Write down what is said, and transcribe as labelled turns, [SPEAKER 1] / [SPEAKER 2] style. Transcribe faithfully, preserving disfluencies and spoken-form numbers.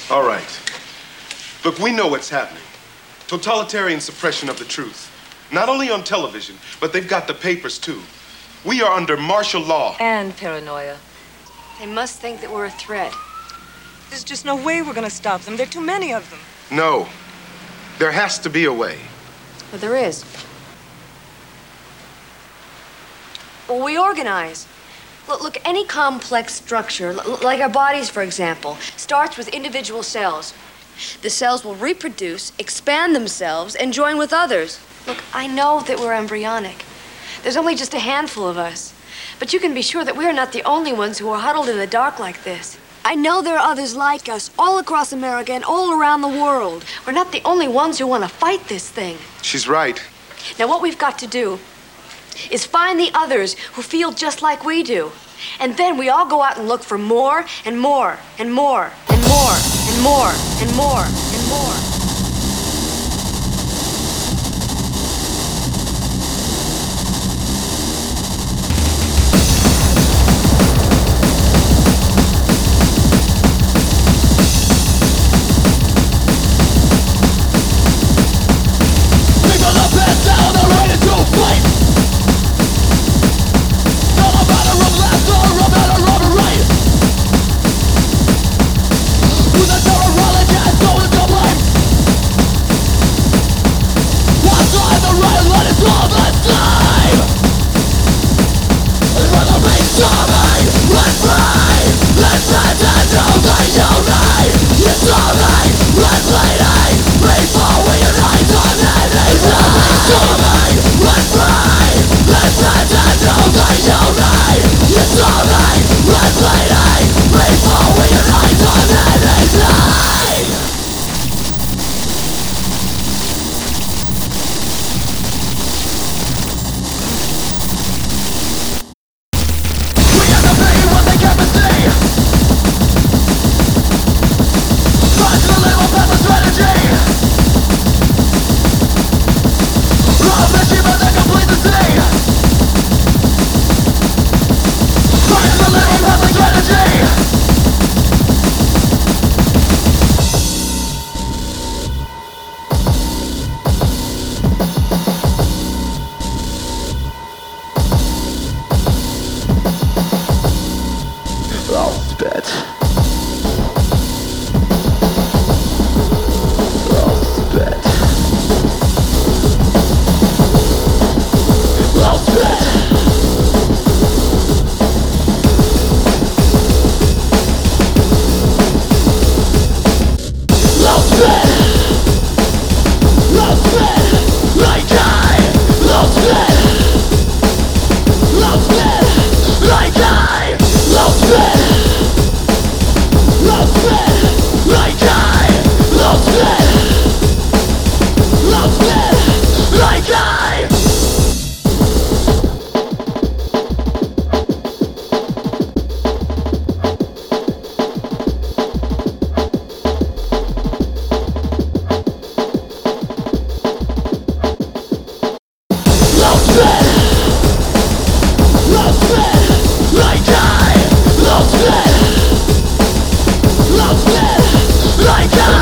[SPEAKER 1] All right. Look, we know what's happening. Totalitarian suppression of the truth. Not only on television, but they've got the papers, too. We are under martial law.
[SPEAKER 2] And paranoia.
[SPEAKER 3] They must think that we're a threat.
[SPEAKER 2] There's just no way we're gonna stop them. There are too many of them.
[SPEAKER 1] No. There has to be a way.
[SPEAKER 3] But there is. Well, we organize. Look, look, any complex structure, l- like our bodies, for example, starts with individual cells. The cells will reproduce, expand themselves, and join with others. Look, I know that we're embryonic. There's only just a handful of us. But you can be sure that we are not the only ones who are huddled in the dark like this. I know there are others like us, all across America and all around the world. We're not the only ones who want to fight this thing.
[SPEAKER 1] She's right.
[SPEAKER 3] Now, what we've got to do is find the others who feel just like we do. And then we all go out and look for more and more and more and more and more and more and more.
[SPEAKER 4] Like